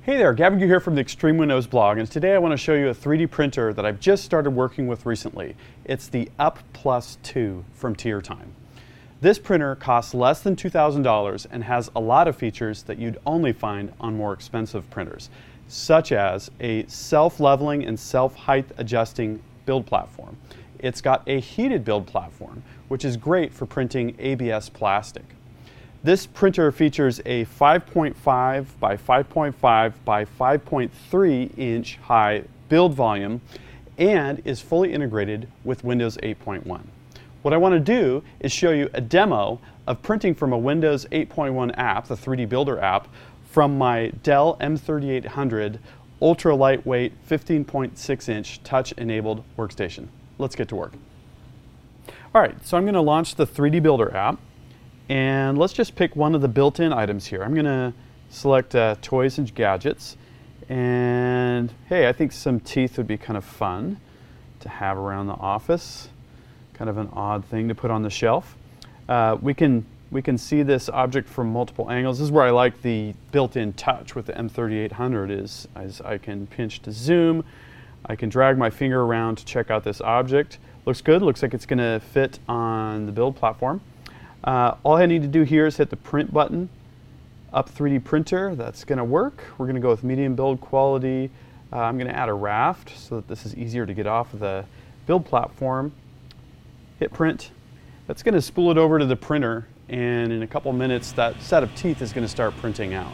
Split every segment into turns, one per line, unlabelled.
Hey there, Gavin Gu here from the Extreme Windows blog, and today I want to show you a 3D printer that I've just started working with recently. It's the Up Plus 2 from TierTime. This printer costs less than $2,000 and has a lot of features that you'd only find on more expensive printers, such as a self-leveling and self-height adjusting build platform. It's got a heated build platform, which is great for printing ABS plastic. This printer features a 5.5 by 5.5 by 5.3 inch high build volume and is fully integrated with Windows 8.1. What I want to do is show you a demo of printing from a Windows 8.1 app, the 3D Builder app, from my Dell M3800 ultra lightweight 15.6 inch touch enabled workstation. Let's get to work. Alright, so I'm going to launch the 3D Builder app. And let's just pick one of the built-in items here. I'm going to select Toys and Gadgets. And hey, I think some teeth would be kind of fun to have around the office. Kind of an odd thing to put on the shelf. We can see this object from multiple angles. This is where I like the built-in touch with the M3800 is as I can pinch to zoom. I can drag my finger around to check out this object. Looks good. Looks like it's going to fit on the build platform. All I need to do here is hit the print button, Up 3D Printer. That's going to work. We're going to go with medium build quality. I'm going to add a raft so that this is easier to get off of the build platform. Hit print. That's going to spool it over to the printer, and in a couple minutes that set of teeth is going to start printing out.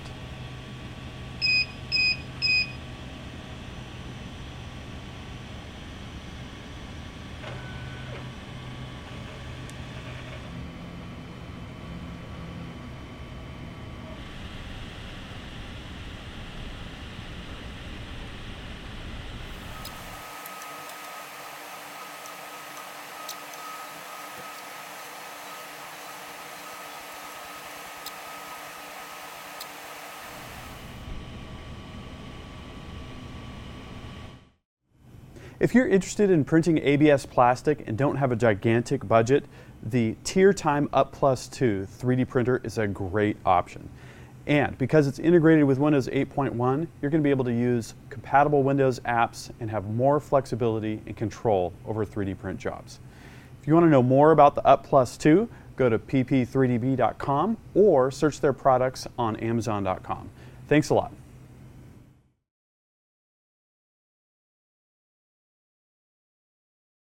If you're interested in printing ABS plastic and don't have a gigantic budget, the TierTime Up Plus 2 3D printer is a great option. And because it's integrated with Windows 8.1, you're going to be able to use compatible Windows apps and have more flexibility and control over 3D print jobs. If you want to know more about the Up Plus 2, go to pp3db.com or search their products on amazon.com. Thanks a lot.